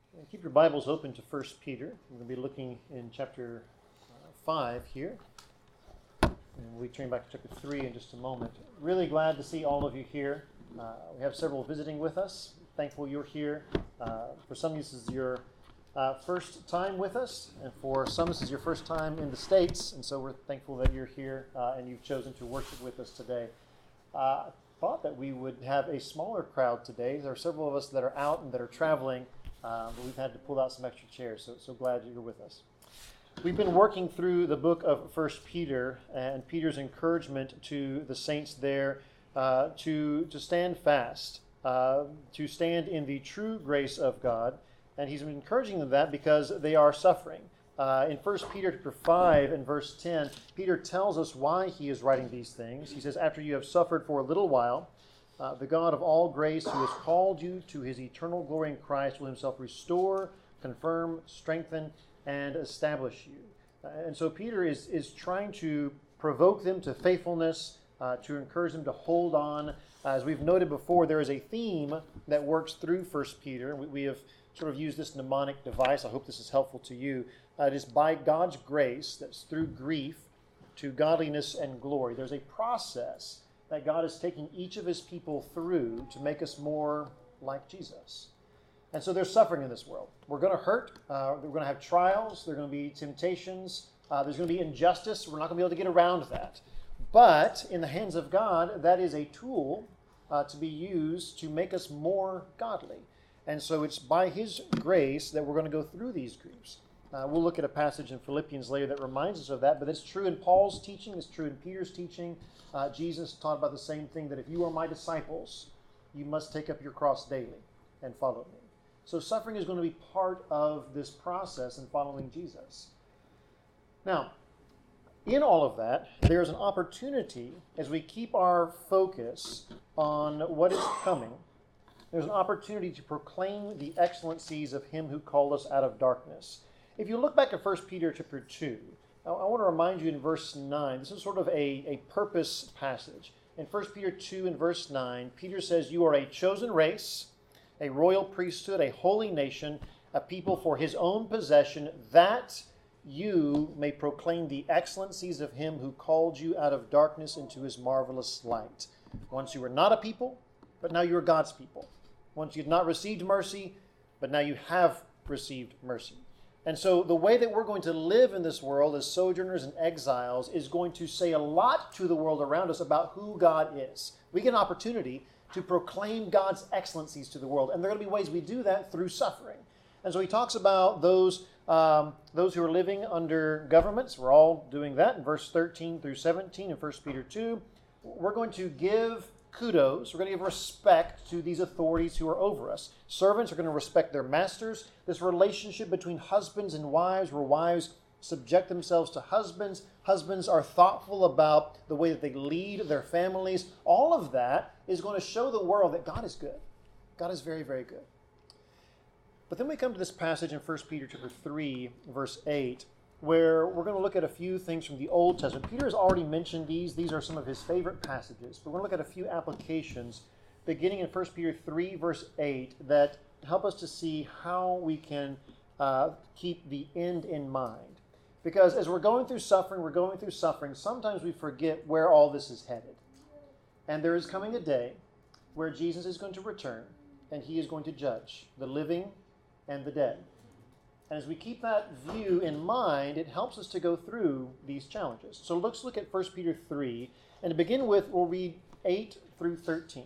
Keep your Bibles open to 1 Peter. We're going to be looking in chapter 5 here. And we'll be turning back to chapter 3 in just a moment. Really glad to see all of you here. We have several visiting with us. Thankful you're here. For some, this is your first time with us, and for some, this is your first time in the States. And so we're thankful that you're here and you've chosen to worship with us today. Thought that we would have a smaller crowd today. There are several of us that are out and that are traveling. But we've had to pull out some extra chairs, so glad you're with us. We've been working through the book of 1 Peter and Peter's encouragement to the saints there to stand fast, to stand in the true grace of God. And he's been encouraging them that because they are suffering. In 1 Peter chapter 5 and verse 10, Peter tells us why he is writing these things. He says, after you have suffered for a little while, the God of all grace, who has called you to his eternal glory in Christ, will himself restore, confirm, strengthen, and establish you. And so Peter is trying to provoke them to faithfulness, to encourage them to hold on. As we've noted before, there is a theme that works through 1 Peter. We have sort of used this mnemonic device. I hope this is helpful to you. It is by God's grace, that's through grief, to godliness and glory. There's a process that God is taking each of his people through to make us more like Jesus. And so there's suffering in this world. We're going to hurt. We're going to have trials. There are going to be temptations. There's going to be injustice. We're not going to be able to get around that. But in the hands of God, that is a tool to be used to make us more godly. And so it's by his grace that we're going to go through these griefs. We'll look at a passage in Philippians later that reminds us of that, but it's true in Paul's teaching, it's true in Peter's teaching. Jesus taught about the same thing, that if you are my disciples, you must take up your cross daily and follow me. So suffering is going to be part of this process in following Jesus. Now, in all of that, there's an opportunity as we keep our focus on what is coming. There's an opportunity to proclaim the excellencies of him who called us out of darkness. If you look back at 1 Peter chapter 2, I want to remind you in verse 9, this is sort of a purpose passage. In 1 Peter 2 and verse 9, Peter says, you are a chosen race, a royal priesthood, a holy nation, a people for his own possession, that you may proclaim the excellencies of him who called you out of darkness into his marvelous light. Once you were not a people, but now you are God's people. Once you had not received mercy, but now you have received mercy. And so the way that we're going to live in this world as sojourners and exiles is going to say a lot to the world around us about who God is. We get an opportunity to proclaim God's excellencies to the world. And there are going to be ways we do that through suffering. And so he talks about those who are living under governments. We're all doing that in verse 13 through 17 in 1 Peter 2. We're going to give kudos. We're going to give respect to these authorities who are over us. Servants are going to respect their masters. This relationship between husbands and wives, where wives subject themselves to husbands. Husbands are thoughtful about the way that they lead their families. All of that is going to show the world that God is good. God is very, very good. But then we come to this passage in 1 Peter chapter 3, verse 8, where we're going to look at a few things from the Old Testament. Peter has already mentioned these. These are some of his favorite passages. But we're going to look at a few applications beginning in 1 Peter 3, verse 8, that help us to see how we can keep the end in mind. Because as we're going through suffering, sometimes we forget where all this is headed. And there is coming a day where Jesus is going to return, and he is going to judge the living and the dead. And as we keep that view in mind, it helps us to go through these challenges. So let's look at 1 Peter 3. And to begin with, we'll read 8 through 13.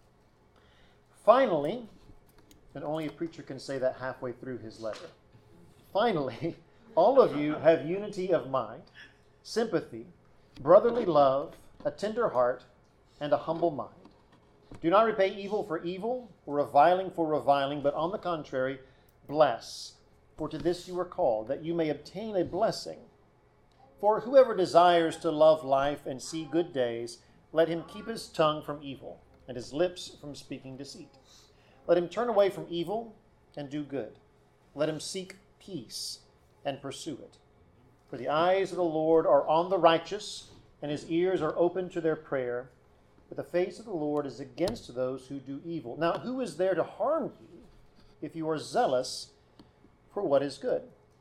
Finally, and only a preacher can say that halfway through his letter. Finally, all of you have unity of mind, sympathy, brotherly love, a tender heart, and a humble mind. Do not repay evil for evil, or reviling for reviling, but on the contrary, bless. For to this you are called, that you may obtain a blessing. For whoever desires to love life and see good days, let him keep his tongue from evil, and his lips from speaking deceit. Let him turn away from evil and do good. Let him seek peace and pursue it. For the eyes of the Lord are on the righteous, and his ears are open to their prayer. But the face of the Lord is against those who do evil. Now, who is there to harm you if you are zealous for what is good.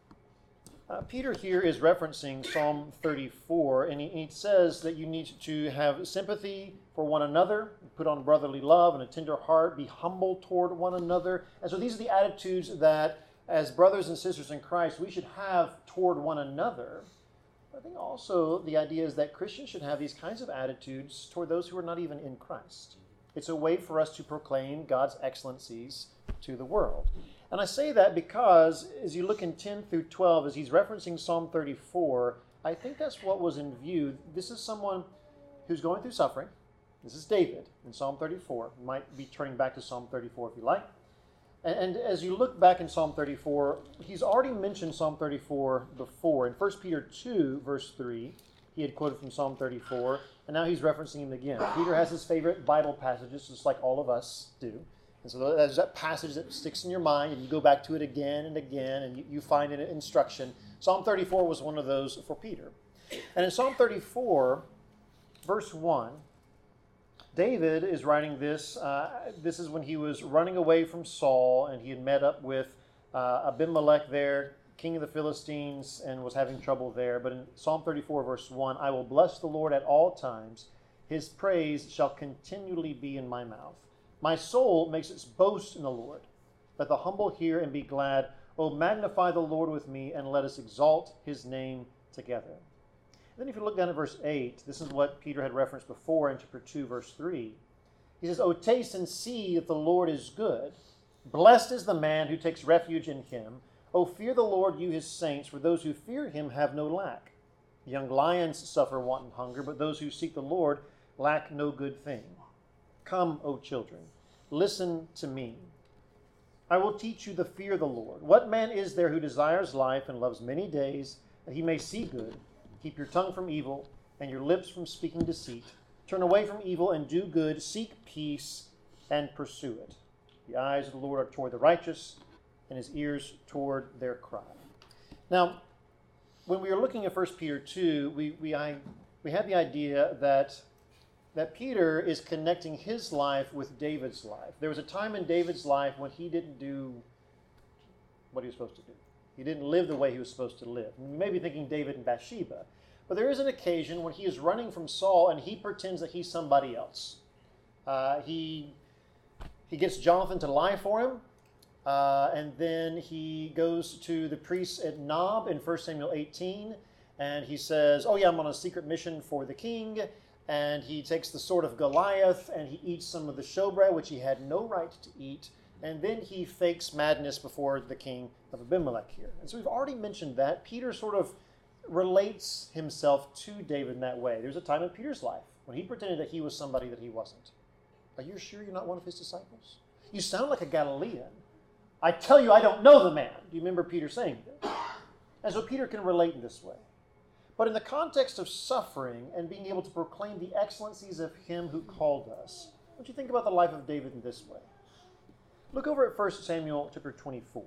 Peter here is referencing Psalm 34, and he says that you need to have sympathy for one another, put on brotherly love and a tender heart, be humble toward one another. And so these are the attitudes that, as brothers and sisters in Christ, we should have toward one another. I think also the idea is that Christians should have these kinds of attitudes toward those who are not even in Christ. It's a way for us to proclaim God's excellencies to the world. And I say that because as you look in 10 through 12, as he's referencing Psalm 34, I think that's what was in view. This is someone who's going through suffering. This is David in Psalm 34. You might be turning back to Psalm 34 if you like. And as you look back in Psalm 34, he's already mentioned Psalm 34 before. In 1 Peter 2, verse 3, he had quoted from Psalm 34, and now he's referencing him again. Peter has his favorite Bible passages, just like all of us do. And so there's that passage that sticks in your mind, and you go back to it again and again, and you find an instruction. Psalm 34 was one of those for Peter. And in Psalm 34, verse 1, David is writing this. This is when he was running away from Saul, and he had met up with Abimelech there, king of the Philistines, and was having trouble there. But in Psalm 34, verse 1, I will bless the Lord at all times. His praise shall continually be in my mouth. My soul makes its boast in the Lord. Let the humble hear and be glad. Oh, magnify the Lord with me, and let us exalt his name together. Then if you look down at verse 8, this is what Peter had referenced before in chapter 2, verse 3. He says, Oh, taste and see that the Lord is good. Blessed is the man who takes refuge in him. Oh, fear the Lord, you his saints, for those who fear him have no lack. Young lions suffer want and hunger, but those who seek the Lord lack no good thing. Come, O children, listen to me. I will teach you the fear of the Lord. What man is there who desires life and loves many days, that he may see good? Keep your tongue from evil and your lips from speaking deceit. Turn away from evil and do good. Seek peace and pursue it. The eyes of the Lord are toward the righteous, and his ears toward their cry. Now, when we were looking at 1 Peter 2, we had the idea that Peter is connecting his life with David's life. There was a time in David's life when he didn't do what he was supposed to do. He didn't live the way he was supposed to live. You may be thinking David and Bathsheba, but there is an occasion when he is running from Saul and he pretends that he's somebody else. He gets Jonathan to lie for him, and then he goes to the priests at Nob in 1 Samuel 18, and he says, oh yeah, I'm on a secret mission for the king, and he takes the sword of Goliath, and he eats some of the showbread, which he had no right to eat, and then he fakes madness before the king of Abimelech here. And so we've already mentioned that. Peter sort of relates himself to David in that way. There's a time in Peter's life when he pretended that he was somebody that he wasn't. Are you sure you're not one of his disciples? You sound like a Galilean. I tell you, I don't know the man. Do you remember Peter saying this? And so Peter can relate in this way. But in the context of suffering and being able to proclaim the excellencies of him who called us, don't you think about the life of David in this way? Look over at 1 Samuel chapter 24.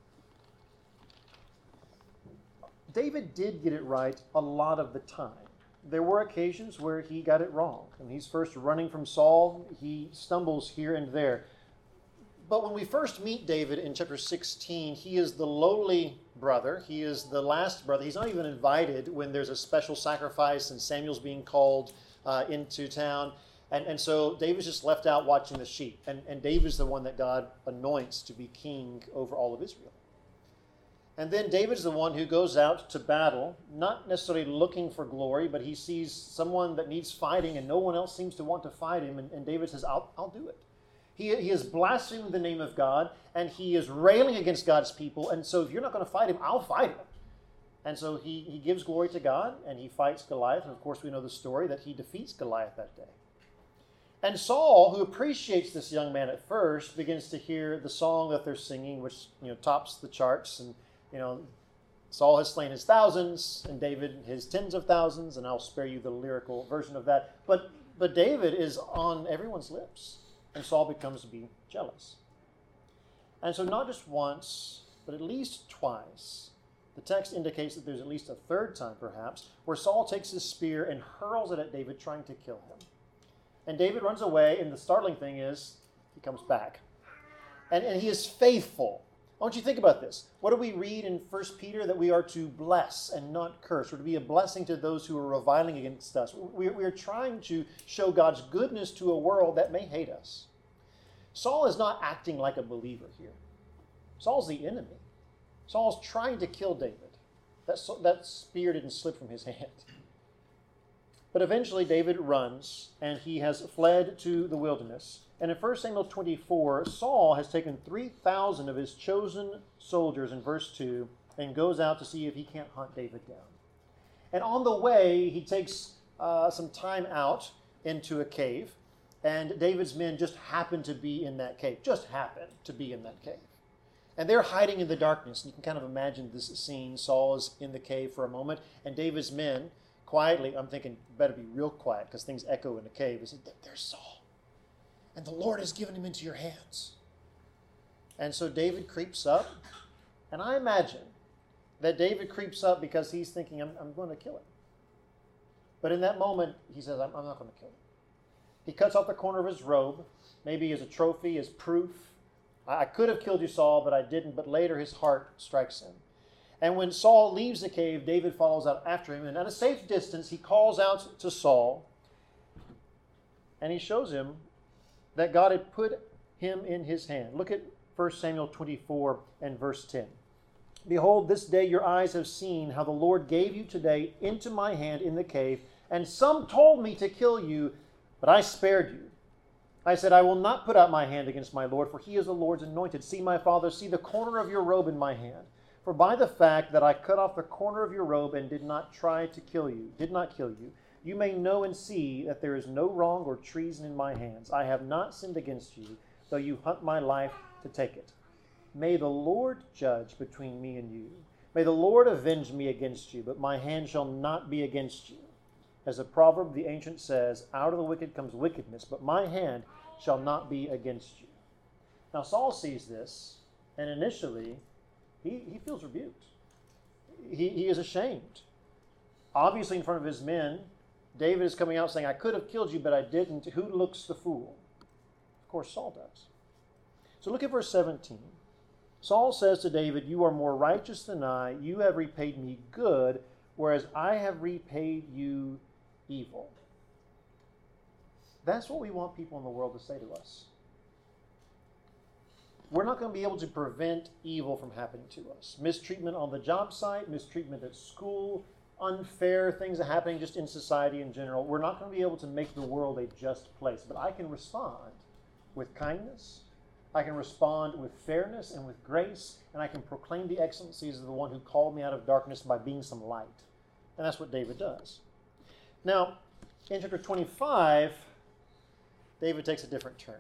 David did get it right a lot of the time. There were occasions where he got it wrong. When he's first running from Saul, he stumbles here and there. But when we first meet David in chapter 16, he is the lowly brother. He is the last brother. He's not even invited when there's a special sacrifice and Samuel's being called into town. And so David's just left out watching the sheep. And David's the one that God anoints to be king over all of Israel. And then David's the one who goes out to battle, not necessarily looking for glory, but he sees someone that needs fighting and no one else seems to want to fight him. And David says, I'll do it. He is blaspheming the name of God, and he is railing against God's people. And so if you're not going to fight him, I'll fight him. And so he gives glory to God, and he fights Goliath. And of course, we know the story that he defeats Goliath that day. And Saul, who appreciates this young man at first, begins to hear the song that they're singing, which tops the charts. And Saul has slain his thousands, and David his tens of thousands. And I'll spare you the lyrical version of that. But David is on everyone's lips. And Saul becomes to be jealous. And so not just once, but at least twice, the text indicates that there's at least a third time, perhaps, where Saul takes his spear and hurls it at David, trying to kill him. And David runs away, and the startling thing is, he comes back. And he is faithful. I want you to think about this. What do we read in 1 Peter? That we are to bless and not curse. We're to be a blessing to those who are reviling against us. We are trying to show God's goodness to a world that may hate us. Saul is not acting like a believer here. Saul's the enemy. Saul's trying to kill David. That spear didn't slip from his hand. But eventually David runs, and he has fled to the wilderness. And in 1 Samuel 24, Saul has taken 3,000 of his chosen soldiers in verse 2 and goes out to see if he can't hunt David down. And on the way, he takes some time out into a cave, and David's men just happen to be in that cave. Just happen to be in that cave. And they're hiding in the darkness. And you can kind of imagine this scene. Saul is in the cave for a moment, and David's men quietly, I'm thinking, better be real quiet because things echo in the cave. He said, there's Saul. And the Lord has given him into your hands. And so David creeps up. And I imagine that David creeps up because he's thinking, I'm going to kill him. But in that moment, he says, I'm not going to kill him. He cuts off the corner of his robe, maybe as a trophy, as proof. I could have killed you, Saul, but I didn't. But later his heart strikes him. And when Saul leaves the cave, David follows out after him. And at a safe distance, he calls out to Saul. And he shows him that God had put him in his hand. Look at 1 Samuel 24 and verse 10. Behold, this day your eyes have seen how the Lord gave you today into my hand in the cave. And some told me to kill you, but I spared you. I said, I will not put out my hand against my Lord, for he is the Lord's anointed. See, my father, see the corner of your robe in my hand. For by the fact that I cut off the corner of your robe and did not kill you, you may know and see that there is no wrong or treason in my hands. I have not sinned against you, though you hunt my life to take it. May the Lord judge between me and you. May the Lord avenge me against you, but my hand shall not be against you. As a proverb, the ancient says, out of the wicked comes wickedness, but my hand shall not be against you. Now Saul sees this, and initially he feels rebuked. He is ashamed. Obviously in front of his men, David is coming out saying, I could have killed you, but I didn't. Who looks the fool? Of course, Saul does. So look at verse 17. Saul says to David, you are more righteous than I. You have repaid me good, whereas I have repaid you evil. That's what we want people in the world to say to us. We're not going to be able to prevent evil from happening to us. Mistreatment on the job site, mistreatment at school, unfair things are happening just in society in general. We're not going to be able to make the world a just place, but I can respond with kindness. I can respond with fairness and with grace, and I can proclaim the excellencies of the one who called me out of darkness by being some light. And that's what David does. Now, in chapter 25, David takes a different turn.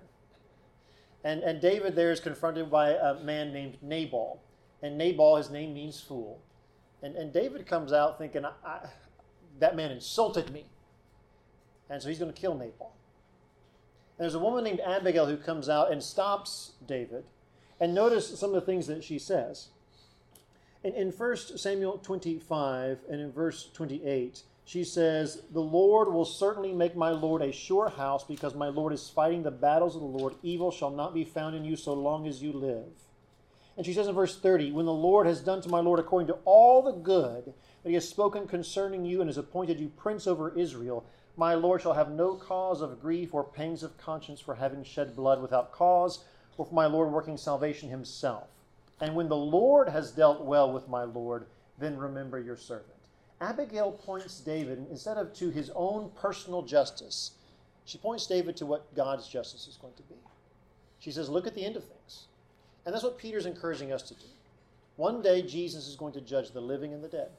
And David there is confronted by a man named Nabal. And Nabal, his name means fool. And David comes out thinking, that man insulted me. And so he's going to kill Nabal. And there's a woman named Abigail who comes out and stops David. And notice some of the things that she says. In 1 Samuel 25 and in verse 28, she says, the Lord will certainly make my Lord a sure house because my Lord is fighting the battles of the Lord. Evil shall not be found in you so long as you live. And she says in verse 30, when the Lord has done to my Lord according to all the good that he has spoken concerning you and has appointed you prince over Israel, my Lord shall have no cause of grief or pangs of conscience for having shed blood without cause, or for my Lord working salvation himself. And when the Lord has dealt well with my Lord, then remember your servant. Abigail points David, instead of to his own personal justice, she points David to what God's justice is going to be. She says, look at the end of things. And that's what Peter's encouraging us to do. One day, Jesus is going to judge the living and the dead.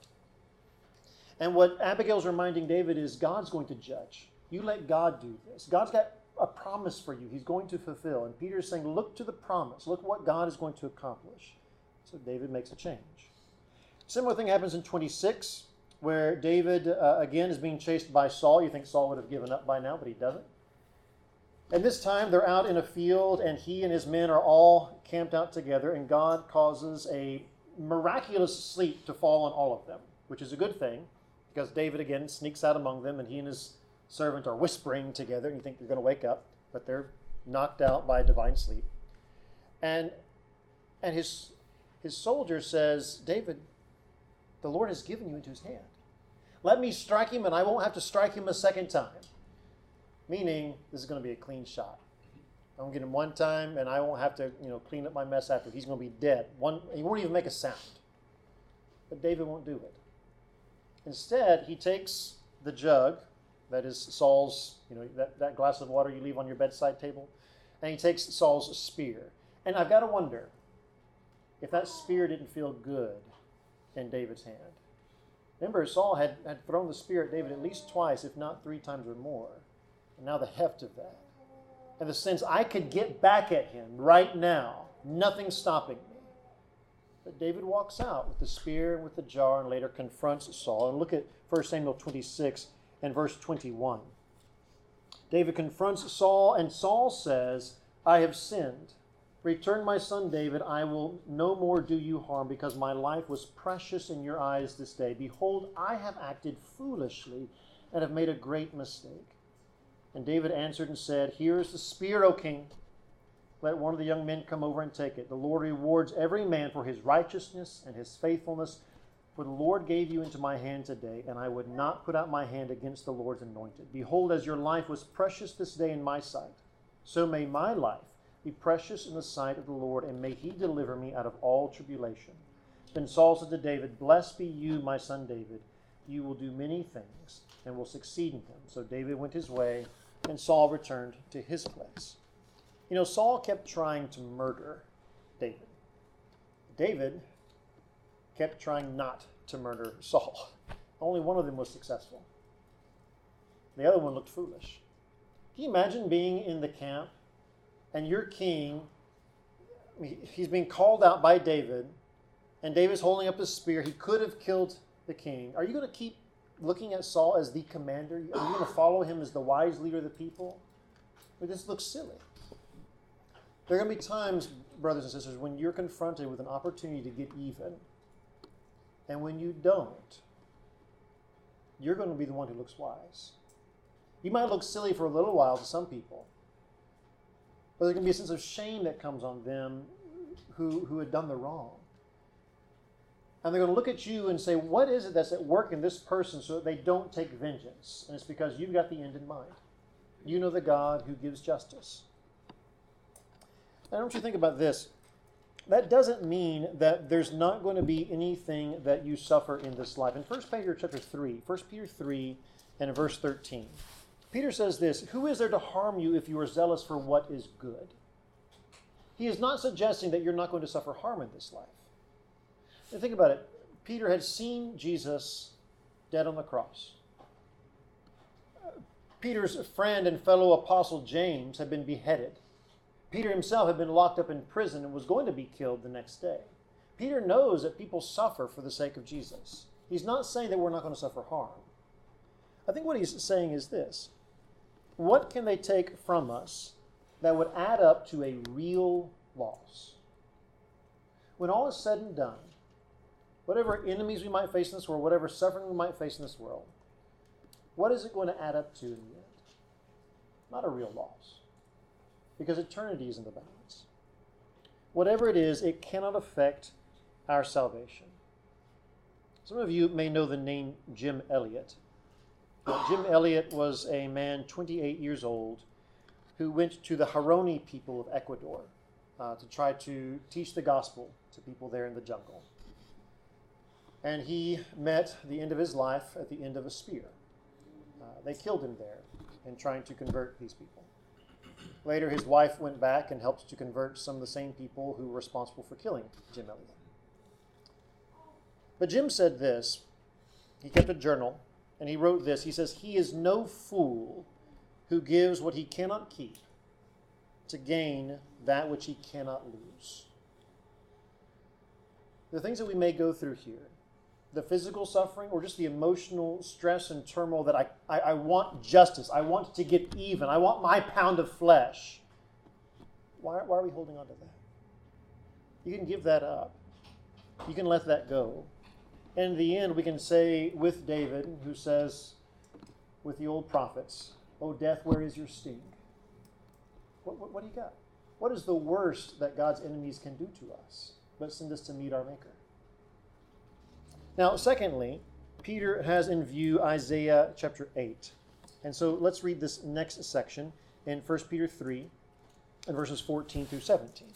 And what Abigail's reminding David is God's going to judge. You let God do this. God's got a promise for you he's going to fulfill. And Peter's saying, look to the promise. Look what God is going to accomplish. So David makes a change. Similar thing happens in 26, where David, again, is being chased by Saul. You think Saul would have given up by now, but he doesn't. And this time they're out in a field, and he and his men are all camped out together, and God causes a miraculous sleep to fall on all of them, which is a good thing, because David, again, sneaks out among them, and he and his servant are whispering together, and you think they're going to wake up, but they're knocked out by divine sleep. And his his soldier says, David, the Lord has given you into his hand. Let me strike him and I won't have to strike him a second time. Meaning, this is going to be a clean shot. I'm going to get him one time and I won't have to, clean up my mess after. He's going to be dead. He won't even make a sound. But David won't do it. Instead, he takes the jug, that is Saul's, that glass of water you leave on your bedside table, and he takes Saul's spear. And I've got to wonder if that spear didn't feel good in David's hand. Remember, Saul had thrown the spear at David at least twice, if not 3 times or more. And now the heft of that. And the sense I could get back at him right now. Nothing's stopping me. But David walks out with the spear and with the jar and later confronts Saul. And look at 1 Samuel 26 and verse 21. David confronts Saul, and Saul says, I have sinned. Return, my son David, I will no more do you harm, because my life was precious in your eyes this day. Behold, I have acted foolishly and have made a great mistake. And David answered and said, Here is the spear, O king. Let one of the young men come over and take it. The Lord rewards every man for his righteousness and his faithfulness. For the Lord gave you into my hand today, and I would not put out my hand against the Lord's anointed. Behold, as your life was precious this day in my sight, so may my life be precious in the sight of the Lord, and may he deliver me out of all tribulation. Then Saul said to David, Blessed be you, my son David. You will do many things, and will succeed in them. So David went his way, and Saul returned to his place. Saul kept trying to murder David. David kept trying not to murder Saul. Only one of them was successful. The other one looked foolish. Can you imagine being in the camp and your king, he's being called out by David, and David's holding up his spear. He could have killed the king. Are you going to keep looking at Saul as the commander? Are you going to follow him as the wise leader of the people? This looks silly. There are going to be times, brothers and sisters, when you're confronted with an opportunity to get even. And when you don't, you're going to be the one who looks wise. You might look silly for a little while to some people, but there's going to be a sense of shame that comes on them who had done the wrong. And they're going to look at you and say, what is it that's at work in this person so that they don't take vengeance? And it's because you've got the end in mind. You know the God who gives justice. And I want you to think about this. That doesn't mean that there's not going to be anything that you suffer in this life. In 1 Peter chapter 3, 1 Peter 3 and in verse 13, Peter says this, Who is there to harm you if you are zealous for what is good? He is not suggesting that you're not going to suffer harm in this life. And think about it. Peter had seen Jesus dead on the cross. Peter's friend and fellow apostle James had been beheaded. Peter himself had been locked up in prison and was going to be killed the next day. Peter knows that people suffer for the sake of Jesus. He's not saying that we're not going to suffer harm. I think what he's saying is this. What can they take from us that would add up to a real loss? When all is said and done, whatever enemies we might face in this world, whatever suffering we might face in this world, what is it going to add up to in the end? Not a real loss. Because eternity is in the balance. Whatever it is, it cannot affect our salvation. Some of you may know the name Jim Elliot. Jim Elliot was a man 28 years old who went to the Huaorani people of Ecuador to try to teach the gospel to people there in the jungle. And he met the end of his life at the end of a spear. They killed him there in trying to convert these people. Later, his wife went back and helped to convert some of the same people who were responsible for killing Jim Elliot. But Jim said this. He kept a journal, and he wrote this. He says, He is no fool who gives what he cannot keep to gain that which he cannot lose. The things that we may go through here, the physical suffering or just the emotional stress and turmoil that I want justice. I want to get even. I want my pound of flesh. Why are we holding on to that? You can give that up. You can let that go. And in the end, we can say with David, who says with the old prophets, O death, where is your sting? What do you got? What is the worst that God's enemies can do to us? but send us to meet our Maker. Now, secondly, Peter has in view Isaiah chapter 8. And so let's read this next section in 1 Peter 3 and verses 14 through 17.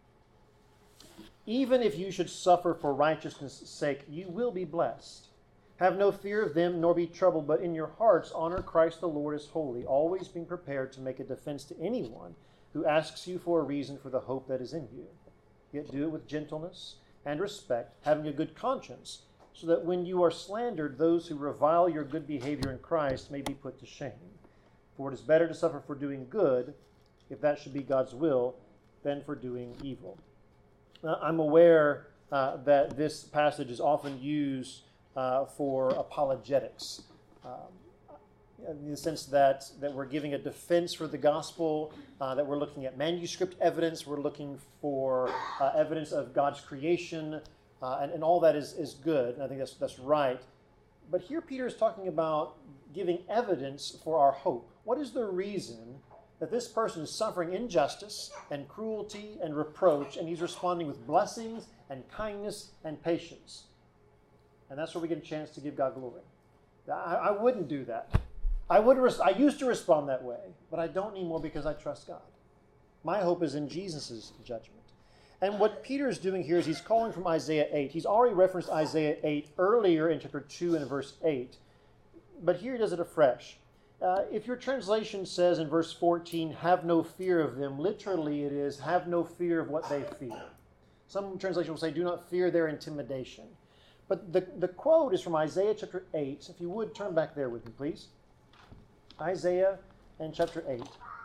Even if you should suffer for righteousness' sake, you will be blessed. Have no fear of them, nor be troubled, but in your hearts honor Christ the Lord as holy, always being prepared to make a defense to anyone who asks you for a reason for the hope that is in you. Yet do it with gentleness and respect, having a good conscience, so that when you are slandered, those who revile your good behavior in Christ may be put to shame. For it is better to suffer for doing good, if that should be God's will, than for doing evil. Now, I'm aware that this passage is often used for apologetics, in the sense that we're giving a defense for the gospel, that we're looking at manuscript evidence, we're looking for evidence of God's creation, and all that is good, and I think that's right. But here Peter is talking about giving evidence for our hope. What is the reason that this person is suffering injustice and cruelty and reproach, and he's responding with blessings and kindness and patience? And that's where we get a chance to give God glory. I wouldn't do that. I used to respond that way, but I don't anymore because I trust God. My hope is in Jesus' judgment. And what Peter is doing here is he's calling from Isaiah 8. He's already referenced Isaiah 8 earlier in chapter 2 and verse 8, but here he does it afresh. If your translation says in verse 14, have no fear of them, literally it is, have no fear of what they fear. Some translations will say, do not fear their intimidation. But the quote is from Isaiah chapter 8. So if you would, turn back there with me, please. Isaiah and chapter 8.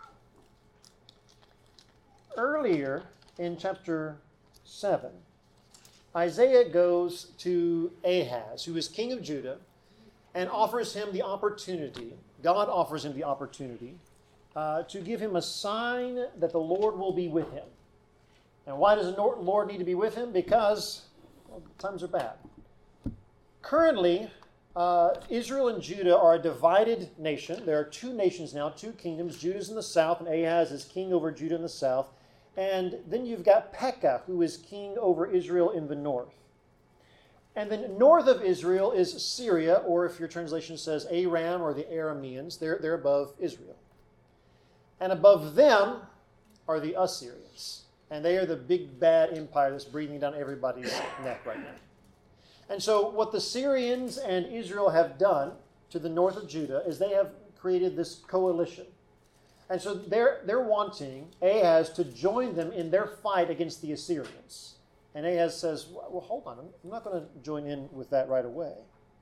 Earlier in chapter 7, Isaiah goes to Ahaz, who is king of Judah, and offers him the opportunity, God offers him the opportunity, to give him a sign that the Lord will be with him. And why does the Lord need to be with him? Because times are bad. Currently, Israel and Judah are a divided nation. There are two nations now, two kingdoms. Judah's in the south, and Ahaz is king over Judah in the south. And then you've got Pekah, who is king over Israel in the north. And then north of Israel is Syria, or if your translation says Aram or the Arameans, they're above Israel. And above them are the Assyrians. And they are the big bad empire that's breathing down everybody's neck right now. And so what the Syrians and Israel have done to the north of Judah is they have created this coalition. And so they're wanting Ahaz to join them in their fight against the Assyrians. And Ahaz says, well, hold on, I'm not going to join in with that right away.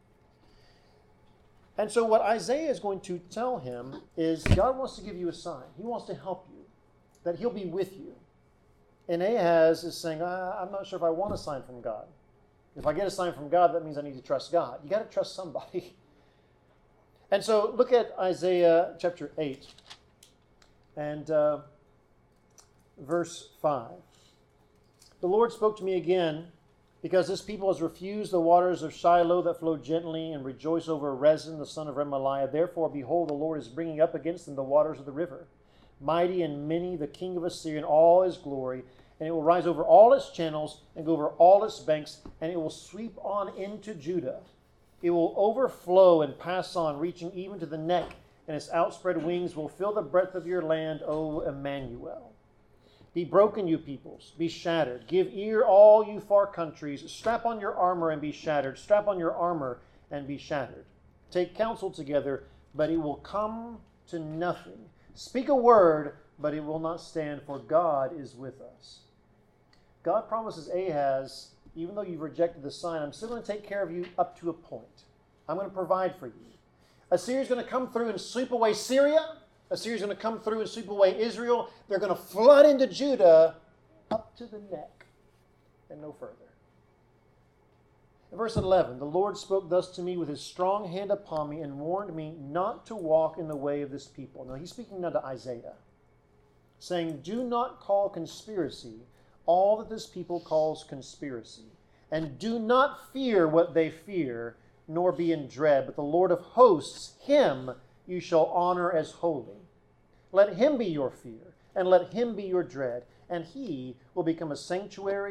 And so what Isaiah is going to tell him is God wants to give you a sign. He wants to help you, that he'll be with you. And Ahaz is saying, I'm not sure if I want a sign from God. If I get a sign from God, that means I need to trust God. You got to trust somebody. And so look at Isaiah chapter 8 and verse 5. The Lord spoke to me again, because this people has refused the waters of Shiloh that flow gently, and rejoice over Rezin, the son of Remaliah. Therefore, behold, the Lord is bringing up against them the waters of the river, mighty and many, the king of Assyria in all his glory. And it will rise over all its channels and go over all its banks, and it will sweep on into Judah. It will overflow and pass on, reaching even to the neck, and its outspread wings will fill the breadth of your land, O Emmanuel. Be broken, you peoples, be shattered. Give ear, all you far countries. Strap on your armor and be shattered. Strap on your armor and be shattered. Take counsel together, but it will come to nothing. Speak a word, but it will not stand, for God is with us. God promises Ahaz, even though you've rejected the sign, I'm still going to take care of you up to a point. I'm going to provide for you. Assyria's going to come through and sweep away Syria. Assyria's going to come through and sweep away Israel. They're going to flood into Judah up to the neck and no further. In verse 11, the Lord spoke thus to me with his strong hand upon me and warned me not to walk in the way of this people. Now he's speaking now to Isaiah, saying, do not call conspiracy all that this people calls conspiracy, and do not fear what they fear, nor be in dread. But the Lord of hosts, him you shall honor as holy. Let him be your fear, and let him be your dread, and he will become a sanctuary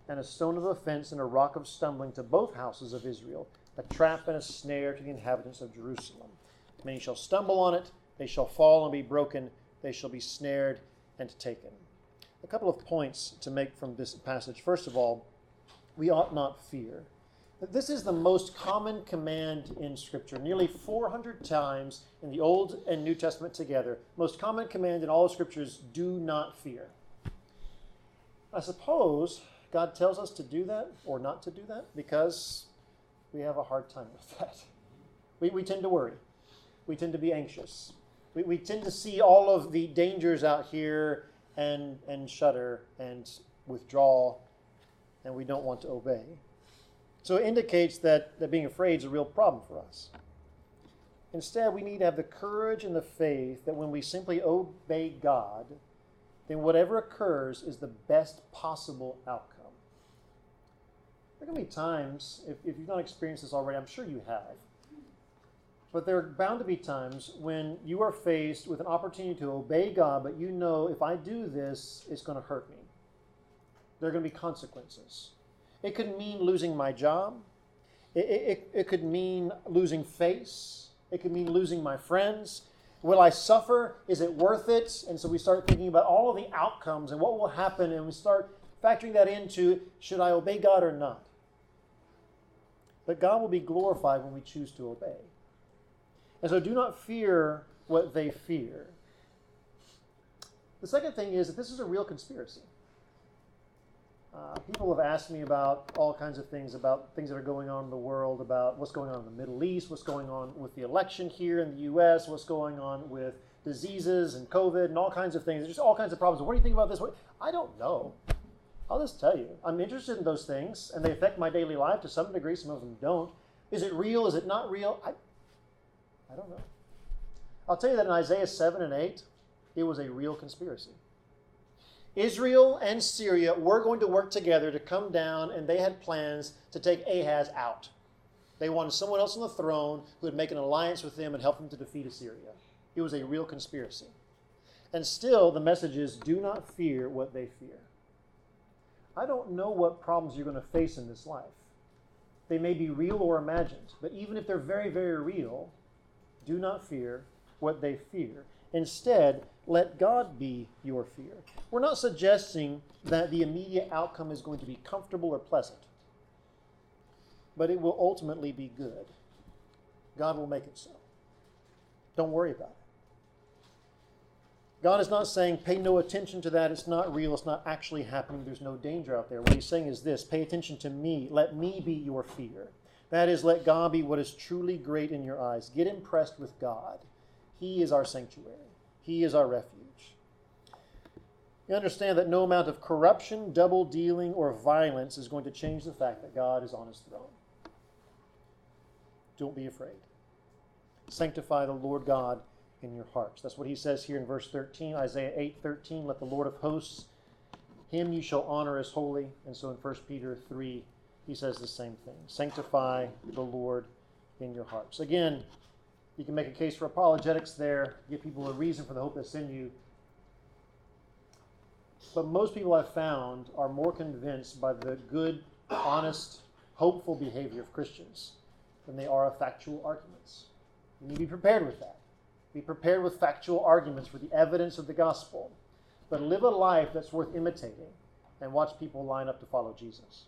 and a stone of offense and a rock of stumbling to both houses of Israel, a trap and a snare to the inhabitants of Jerusalem. Many shall stumble on it, they shall fall and be broken, they shall be snared and taken. A couple of points to make from this passage. First of all, we ought not fear. This is the most common command in Scripture. Nearly 400 times in the Old and New Testament together. Most common command in all of Scriptures, do not fear. I suppose God tells us to do that or not to do that because we have a hard time with that. We tend to worry. We tend to be anxious. We tend to see all of the dangers out here and shudder and withdraw, and we don't want to obey. So it indicates that being afraid is a real problem for us. Instead, we need to have the courage and the faith that when we simply obey God, then whatever occurs is the best possible outcome. There are going to be times, if you've not experienced this already, I'm sure you have, but there are bound to be times when you are faced with an opportunity to obey God, but you know if I do this, it's going to hurt me. There are going to be consequences. It could mean losing my job. It could mean losing face. It could mean losing my friends. Will I suffer? Is it worth it? And so we start thinking about all of the outcomes and what will happen, and we start factoring that into, should I obey God or not? But God will be glorified when we choose to obey. And so do not fear what they fear. The second thing is that this is a real conspiracy. People have asked me about all kinds of things that are going on in the world, about what's going on in the Middle East, what's going on with the election here in the U.S., what's going on with diseases and COVID and all kinds of things. There's just all kinds of problems. What do you think about this? I don't know. I'll just tell you. I'm interested in those things, and they affect my daily life to some degree. Some of them don't. Is it real? Is it not real? I don't know. I'll tell you that in Isaiah 7 and 8, it was a real conspiracy. Israel and Syria were going to work together to come down, and they had plans to take Ahaz out. They wanted someone else on the throne who would make an alliance with them and help them to defeat Assyria. It was a real conspiracy. And still, the message is, do not fear what they fear. I don't know what problems you're going to face in this life. They may be real or imagined, but even if they're very, very real, do not fear what they fear. Instead, let God be your fear. We're not suggesting that the immediate outcome is going to be comfortable or pleasant, but it will ultimately be good. God will make it so. Don't worry about it. God is not saying, pay no attention to that. It's not real. It's not actually happening. There's no danger out there. What he's saying is this, pay attention to me. Let me be your fear. That is, let God be what is truly great in your eyes. Get impressed with God. He is our sanctuary. He is our refuge. You understand that no amount of corruption, double dealing, or violence is going to change the fact that God is on his throne. Don't be afraid. Sanctify the Lord God in your hearts. That's what he says here in verse 13, Isaiah 8:13. Let the Lord of hosts, him you shall honor as holy. And so in 1 Peter 3, he says the same thing. Sanctify the Lord in your hearts. Again, you can make a case for apologetics there, give people a reason for the hope that's in you. But most people I've found are more convinced by the good, honest, hopeful behavior of Christians than they are of factual arguments. You need to be prepared with that. Be prepared with factual arguments for the evidence of the gospel. But live a life that's worth imitating and watch people line up to follow Jesus.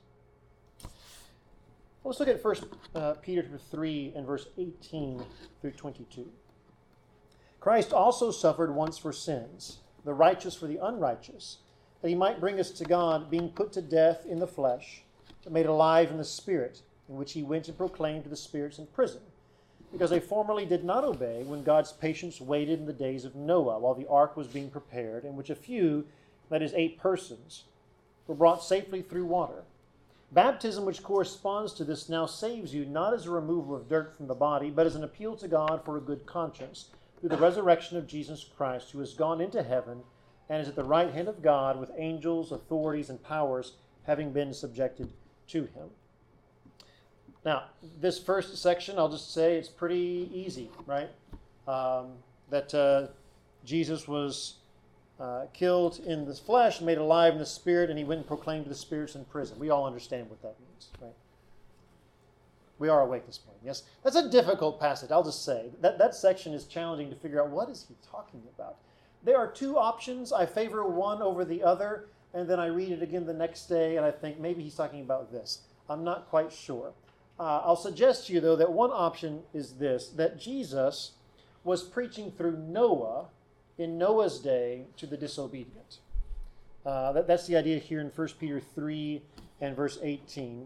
Let's look at 1 Peter 3 and verse 18 through 22. Christ also suffered once for sins, the righteous for the unrighteous, that he might bring us to God, being put to death in the flesh, but made alive in the spirit, in which he went and proclaimed to the spirits in prison, because they formerly did not obey when God's patience waited in the days of Noah, while the ark was being prepared, in which a few, that is 8 persons, were brought safely through water. Baptism, which corresponds to this, now saves you, not as a removal of dirt from the body, but as an appeal to God for a good conscience, through the resurrection of Jesus Christ, who has gone into heaven and is at the right hand of God, with angels, authorities, and powers having been subjected to him. Now, this first section, I'll just say it's pretty easy, right? That Jesus was killed in the flesh, made alive in the spirit, and he went and proclaimed to the spirits in prison. We all understand what that means, right? We are awake this morning. Yes, that's a difficult passage, I'll just say. That section is challenging to figure out what is he talking about. There are two options. I favor one over the other, and then I read it again the next day, and I think maybe he's talking about this. I'm not quite sure. I'll suggest to you, though, that one option is this, that Jesus was preaching through Noah in Noah's day to the disobedient. That's the idea here in 1 Peter 3 and verse 18.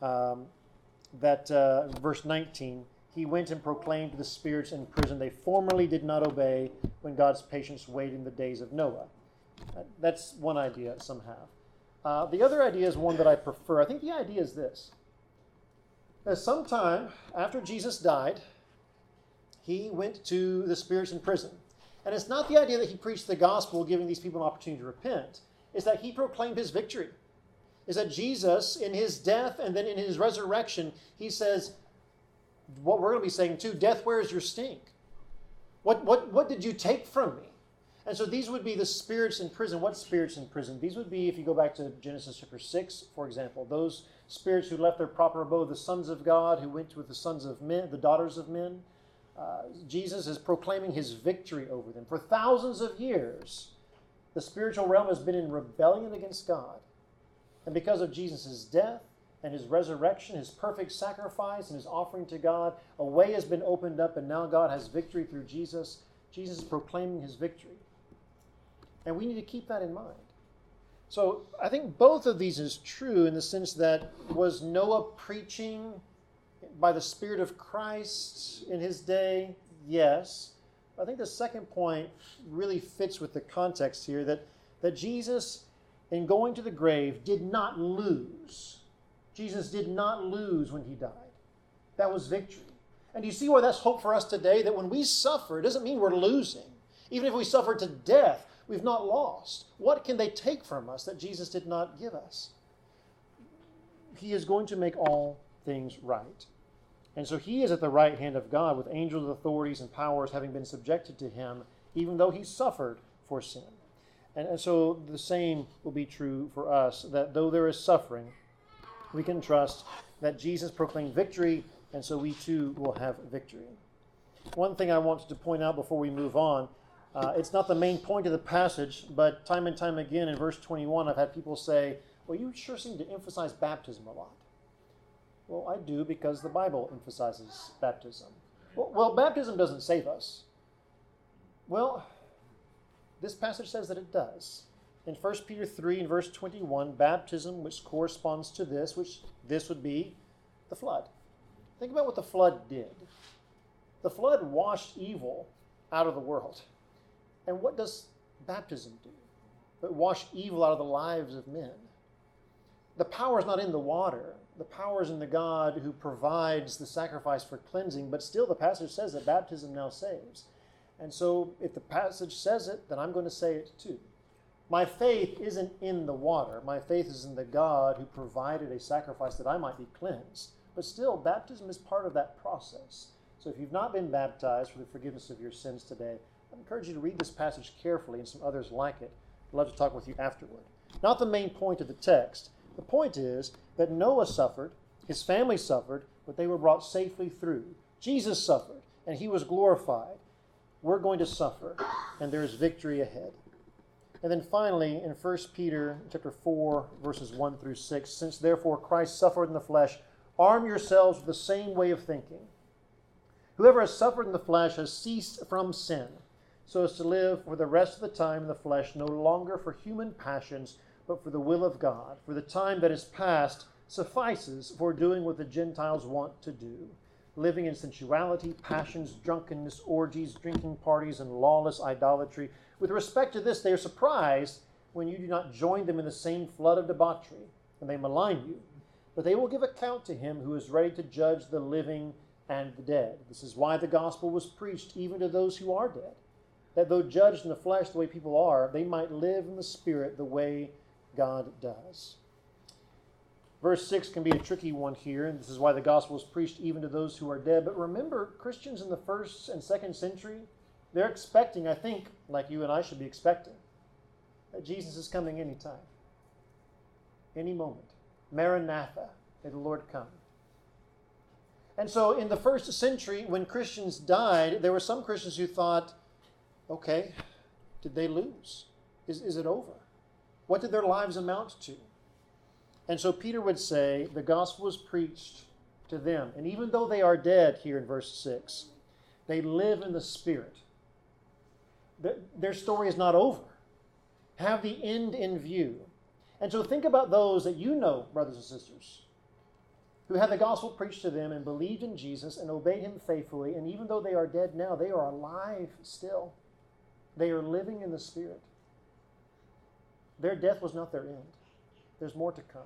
Verse 19, he went and proclaimed to the spirits in prison, they formerly did not obey when God's patience waited in the days of Noah. That's one idea some have. The other idea is one that I prefer. I think the idea is this. That sometime after Jesus died, he went to the spirits in prison. And it's not the idea that he preached the gospel, giving these people an opportunity to repent. It's that he proclaimed his victory. Is that Jesus, in his death and then in his resurrection, he says, what we're going to be saying too, death, where is your sting? What did you take from me? And so these would be the spirits in prison. What spirits in prison? These would be, if you go back to Genesis chapter 6, for example, those spirits who left their proper abode, the sons of God, who went with the sons of men, the daughters of men. Jesus is proclaiming his victory over them. For thousands of years, the spiritual realm has been in rebellion against God. And because of Jesus' death and his resurrection, his perfect sacrifice and his offering to God, a way has been opened up, and now God has victory through Jesus. Jesus is proclaiming his victory. And we need to keep that in mind. So I think both of these is true in the sense that, was Noah preaching by the Spirit of Christ in his day? Yes. I think the second point really fits with the context here, that Jesus, in going to the grave, did not lose. Jesus did not lose when he died. That was victory. And do you see why that's hope for us today? That when we suffer, it doesn't mean we're losing. Even if we suffer to death, we've not lost. What can they take from us that Jesus did not give us? He is going to make all things right. And so he is at the right hand of God, with angels, authorities, and powers having been subjected to him, even though he suffered for sin. And so the same will be true for us, that though there is suffering, we can trust that Jesus proclaimed victory, and so we too will have victory. One thing I wanted to point out before we move on, it's not the main point of the passage, but time and time again in verse 21, I've had people say, well, you sure seem to emphasize baptism a lot. Well, I do, because the Bible emphasizes baptism. Well, baptism doesn't save us. Well, this passage says that it does. In 1 Peter 3 and verse 21, baptism, which corresponds to this, which this would be the flood. Think about what the flood did. The flood washed evil out of the world. And what does baptism do? It washes evil out of the lives of men. The power is not in the water. The power is in the God who provides the sacrifice for cleansing, but still the passage says that baptism now saves. And so if the passage says it, then I'm going to say it too. My faith isn't in the water. My faith is in the God who provided a sacrifice that I might be cleansed. But still, baptism is part of that process. So if you've not been baptized for the forgiveness of your sins today, I encourage you to read this passage carefully and some others like it. I'd love to talk with you afterward. Not the main point of the text. The point is that Noah suffered, his family suffered, but they were brought safely through. Jesus suffered, and he was glorified. We're going to suffer, and there is victory ahead. And then finally, in 1 Peter chapter 4, verses 1 through 6, since therefore Christ suffered in the flesh, arm yourselves with the same way of thinking. Whoever has suffered in the flesh has ceased from sin, so as to live for the rest of the time in the flesh, no longer for human passions, but for the will of God. For the time that is past suffices for doing what the Gentiles want to do, living in sensuality, passions, drunkenness, orgies, drinking parties, and lawless idolatry. With respect to this, they are surprised when you do not join them in the same flood of debauchery, and they malign you. But they will give account to him who is ready to judge the living and the dead. This is why the gospel was preached even to those who are dead, that though judged in the flesh the way people are, they might live in the spirit the way God does. Verse 6 can be a tricky one here, and this is why the gospel is preached even to those who are dead. But remember, Christians in the 1st and 2nd century, they're expecting, I think, like you and I should be expecting, that Jesus is coming anytime, any moment. Maranatha, may the Lord come. And so in the first century, when Christians died, there were some Christians who thought, okay, did they lose? Is it over? What did their lives amount to? And so Peter would say the gospel was preached to them. And even though they are dead here in verse 6, they live in the Spirit. Their story is not over. Have the end in view. And so think about those that you know, brothers and sisters, who had the gospel preached to them and believed in Jesus and obeyed him faithfully. And even though they are dead now, they are alive still. They are living in the Spirit. Their death was not their end. There's more to come.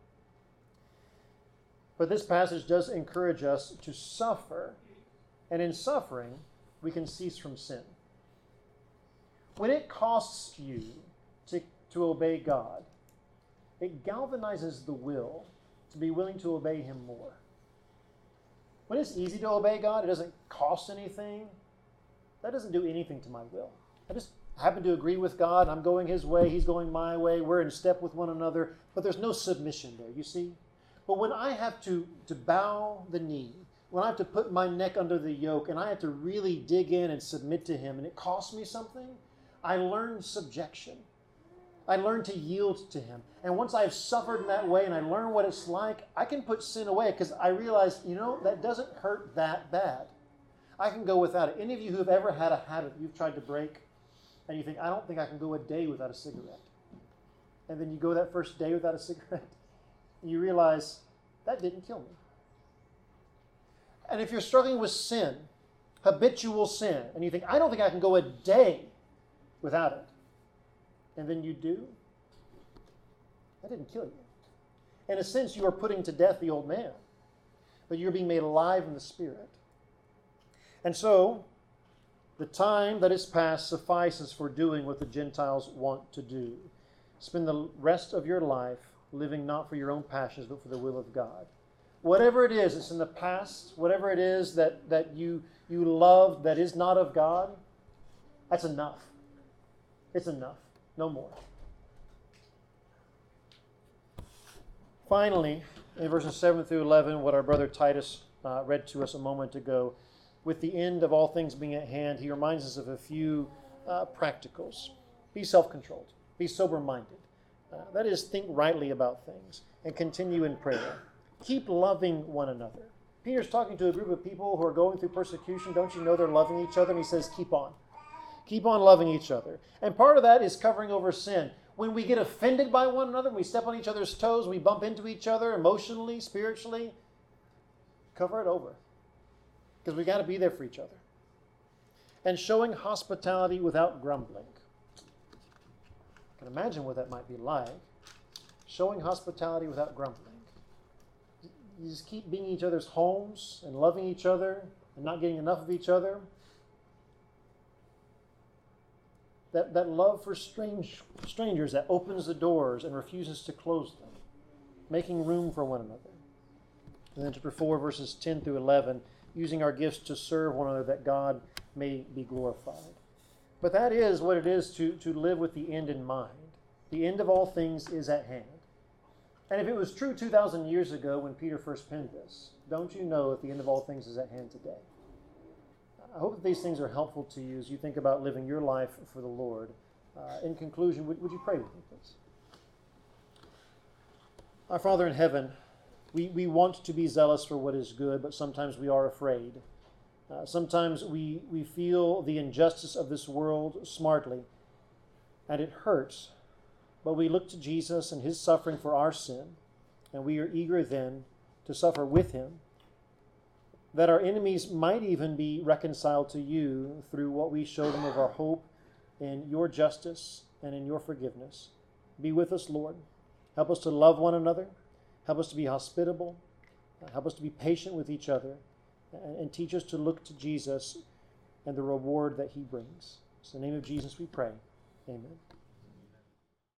But this passage does encourage us to suffer. And in suffering, we can cease from sin. When it costs you to obey God, it galvanizes the will to be willing to obey him more. When it's easy to obey God, it doesn't cost anything. That doesn't do anything to my will. I just happen to agree with God. I'm going his way. He's going my way. We're in step with one another. But there's no submission there, you see? But when I have to bow the knee, when I have to put my neck under the yoke, and I have to really dig in and submit to him, and it costs me something, I learn subjection. I learn to yield to him. And once I've suffered in that way and I learn what it's like, I can put sin away because I realize, that doesn't hurt that bad. I can go without it. Any of you who have ever had a habit you've tried to break and you think, I don't think I can go a day without a cigarette. And then you go that first day without a cigarette and you realize, that didn't kill me. And if you're struggling with sin, habitual sin, and you think, I don't think I can go a day without it, and then you do, that didn't kill you. In a sense, you are putting to death the old man, but you're being made alive in the Spirit. And so, the time that is past suffices for doing what the Gentiles want to do. Spend the rest of your life living not for your own passions, but for the will of God. Whatever it is that's in the past, whatever it is that you loved that is not of God, that's enough. It's enough. No more. Finally, in verses 7 through 11, what our brother Titus read to us a moment ago, with the end of all things being at hand, he reminds us of a few practicals. Be self-controlled. Be sober-minded. That is, think rightly about things and continue in prayer. Keep loving one another. Peter's talking to a group of people who are going through persecution. Don't you know they're loving each other? And he says, keep on. Keep on loving each other. And part of that is covering over sin. When we get offended by one another, we step on each other's toes, we bump into each other emotionally, spiritually, cover it over. Because we got to be there for each other. And showing hospitality without grumbling. I can imagine what that might be like. Showing hospitality without grumbling. You just keep being in each other's homes and loving each other and not getting enough of each other. That love for strangers that opens the doors and refuses to close them. Making room for one another. And then chapter 4, verses 10 through 11, using our gifts to serve one another that God may be glorified. But that is what it is to live with the end in mind. The end of all things is at hand. And if it was true 2,000 years ago when Peter first penned this, don't you know that the end of all things is at hand today? I hope that these things are helpful to you as you think about living your life for the Lord. In conclusion, would you pray with me, please? Our Father in heaven, we want to be zealous for what is good, but sometimes we are afraid. Sometimes we feel the injustice of this world smartly, and it hurts. But we look to Jesus and his suffering for our sin, and we are eager then to suffer with him, that our enemies might even be reconciled to you through what we show them of our hope in your justice and in your forgiveness. Be with us, Lord. Help us to love one another. Help us to be hospitable. Help us to be patient with each other. And teach us to look to Jesus and the reward that he brings. In the name of Jesus we pray. Amen.